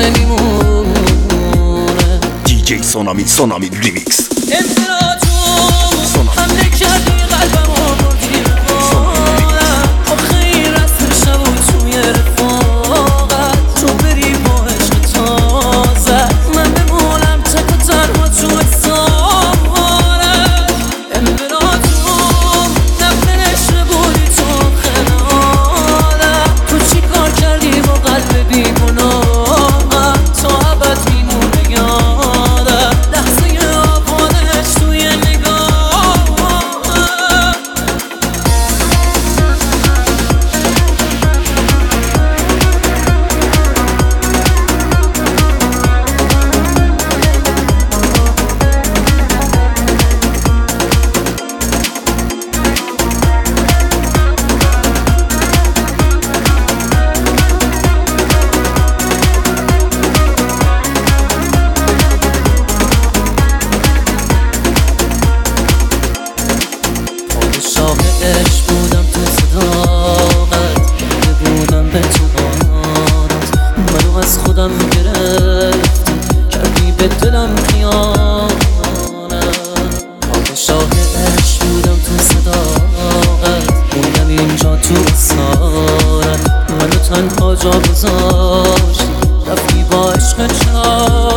نمیمونه. دیجی سونامی ریمیکس. امپراتور حمله کردی قلبمو بردی بارم، آخه این رسم شب و توی رفاقت تو بری با عشق تازه، من بمونم تک و تنها تو حسابارم. امپراتور نفر عشق بودی تو خنالم، تو چی کار کردی با قلب بیگناهم، تا ابد میمونه یادم لحظه آبادش توی شاه عشق بودم تو صداقت، بودم به تو عادت، منو از خودم گرفتی کردی به دلم خیانت. پادشاه عشق بودم تو صداقت، بودم اینجا تو اسارت، منو تنها جا گذاشتی رفتی با عشق چار